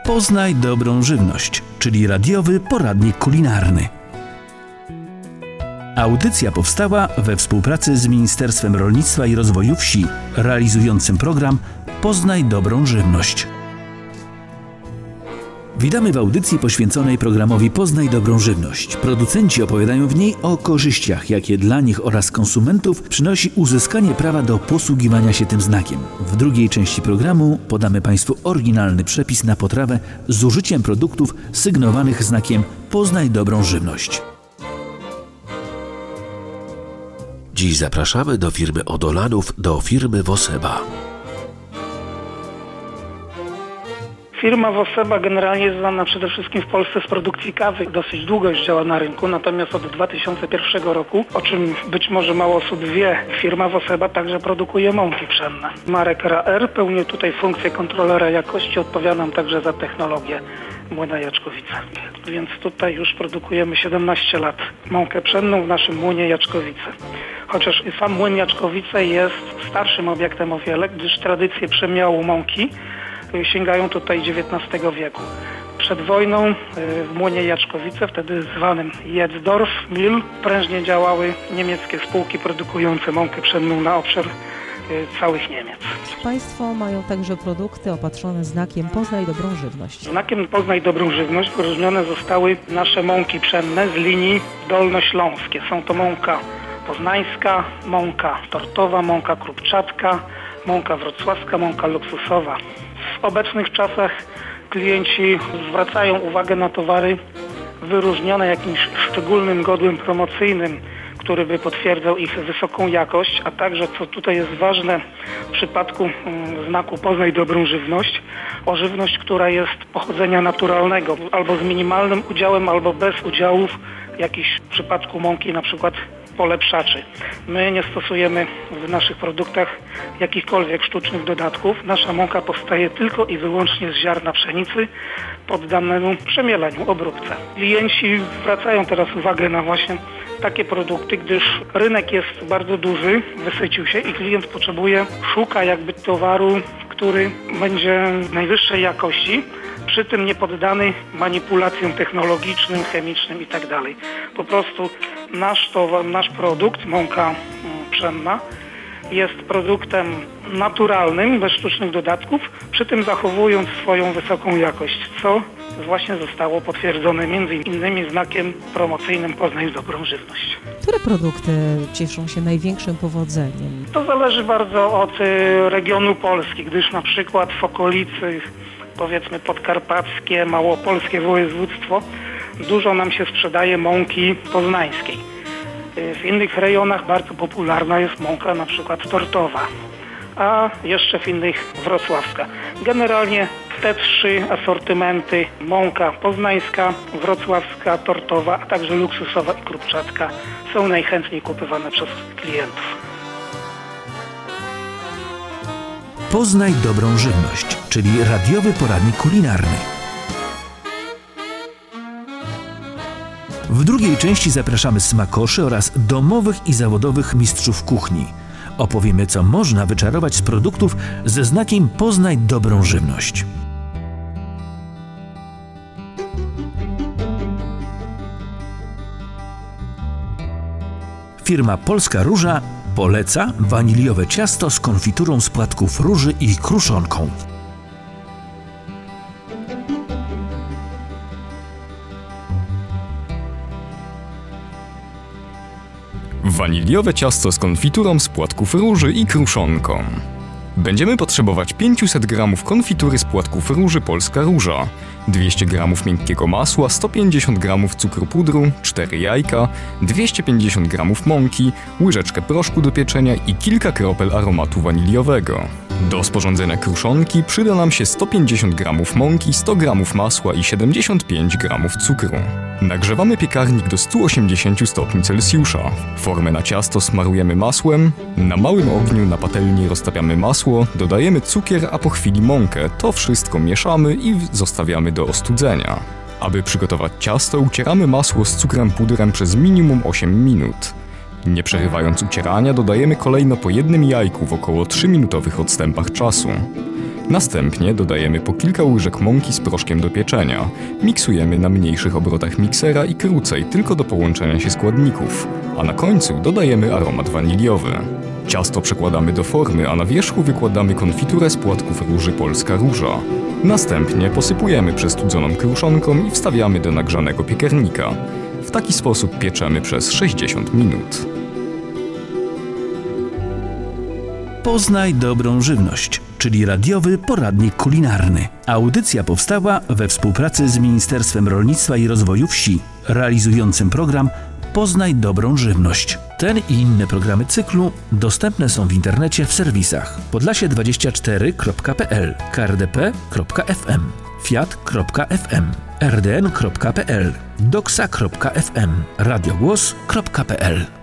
Poznaj dobrą żywność, czyli radiowy poradnik kulinarny. Audycja powstała we współpracy z Ministerstwem Rolnictwa i Rozwoju Wsi, realizującym program Poznaj dobrą żywność. Witamy w audycji poświęconej programowi Poznaj dobrą żywność. Producenci opowiadają w niej o korzyściach, jakie dla nich oraz konsumentów przynosi uzyskanie prawa do posługiwania się tym znakiem. W drugiej części programu podamy Państwu oryginalny przepis na potrawę z użyciem produktów sygnowanych znakiem Poznaj dobrą żywność. Dziś zapraszamy do firmy Odolanów, do firmy Woseba. Firma Woseba generalnie jest znana przede wszystkim w Polsce z produkcji kawy. Dosyć długo już działa na rynku, natomiast od 2001 roku, o czym być może mało osób wie, firma Woseba także produkuje mąki pszenne. Marek RAR pełni tutaj funkcję kontrolera jakości, odpowiadam także za technologię młyna Jaczkowice. Więc tutaj już produkujemy 17 lat mąkę pszenną w naszym młynie Jaczkowice. Chociaż sam młyn Jaczkowice jest starszym obiektem o wiele, gdyż tradycje przemiału mąki sięgają tutaj XIX wieku. Przed wojną w młynie Jaczkowice, wtedy zwanym Jetzdorf Mill, prężnie działały niemieckie spółki produkujące mąkę pszenną na obszar całych Niemiec. Państwo mają także produkty opatrzone znakiem Poznaj dobrą żywność. Znakiem Poznaj dobrą żywność wyróżnione zostały nasze mąki pszenne z linii dolnośląskie. Są to mąka poznańska, mąka tortowa, mąka krupczatka, mąka wrocławska, mąka luksusowa. W obecnych czasach klienci zwracają uwagę na towary wyróżnione jakimś szczególnym godłem promocyjnym, który by potwierdzał ich wysoką jakość, a także, co tutaj jest ważne w przypadku znaku Poznaj dobrą żywność, o żywność, która jest pochodzenia naturalnego, albo z minimalnym udziałem, albo bez udziałów jakichś w przypadku mąki na przykład polepszaczy. My nie stosujemy w naszych produktach jakichkolwiek sztucznych dodatków. Nasza mąka powstaje tylko i wyłącznie z ziarna pszenicy poddannemu przemieleniu, obróbce. Klienci zwracają teraz uwagę na właśnie takie produkty, gdyż rynek jest bardzo duży, wysycił się i klient szuka jakby towaru, który będzie najwyższej jakości, przy tym nie poddany manipulacjom technologicznym, chemicznym itd. Po prostu nasz produkt, mąka pszenna, jest produktem naturalnym, bez sztucznych dodatków, przy tym zachowując swoją wysoką jakość, co właśnie zostało potwierdzone m.in. znakiem promocyjnym Poznaj dobrą żywność. Które produkty cieszą się największym powodzeniem? To zależy bardzo od regionu Polski, gdyż na przykład w okolicy, powiedzmy podkarpackie, małopolskie województwo, dużo nam się sprzedaje mąki poznańskiej. W innych rejonach bardzo popularna jest mąka na przykład tortowa, a jeszcze w innych wrocławska. Generalnie te trzy asortymenty, mąka poznańska, wrocławska, tortowa, a także luksusowa i krupczatka, są najchętniej kupowane przez klientów. Poznaj dobrą żywność, czyli radiowy poradnik kulinarny. W drugiej części zapraszamy smakoszy oraz domowych i zawodowych mistrzów kuchni. Opowiemy, co można wyczarować z produktów ze znakiem Poznaj dobrą żywność. Firma Polska Róża poleca waniliowe ciasto z konfiturą z płatków róży i kruszonką. Waniliowe ciasto z konfiturą z płatków róży i kruszonką. Będziemy potrzebować 500 g konfitury z płatków róży Polska Róża, 200 g miękkiego masła, 150 g cukru pudru, 4 jajka, 250 g mąki, łyżeczkę proszku do pieczenia i kilka kropel aromatu waniliowego. Do sporządzenia kruszonki przyda nam się 150 g mąki, 100 g masła i 75 g cukru. Nagrzewamy piekarnik do 180 stopni Celsjusza. Formę na ciasto smarujemy masłem, na małym ogniu na patelni roztapiamy masło, dodajemy cukier, a po chwili mąkę. To wszystko mieszamy i zostawiamy do ostudzenia. Aby przygotować ciasto, ucieramy masło z cukrem pudrem przez minimum 8 minut. Nie przerywając ucierania, dodajemy kolejno po jednym jajku w około 3-minutowych odstępach czasu. Następnie dodajemy po kilka łyżek mąki z proszkiem do pieczenia. Miksujemy na mniejszych obrotach miksera i krócej, tylko do połączenia się składników. A na końcu dodajemy aromat waniliowy. Ciasto przekładamy do formy, a na wierzchu wykładamy konfiturę z płatków róży Polska Róża. Następnie posypujemy przestudzoną kruszonką i wstawiamy do nagrzanego piekarnika. W taki sposób pieczemy przez 60 minut. Poznaj dobrą żywność, czyli radiowy poradnik kulinarny. Audycja powstała we współpracy z Ministerstwem Rolnictwa i Rozwoju Wsi, realizującym program Poznaj dobrą żywność. Ten i inne programy cyklu dostępne są w internecie w serwisach podlasie24.pl, krdp.fm, fiat.fm, rdn.pl, doksa.fm, radiogłos.pl.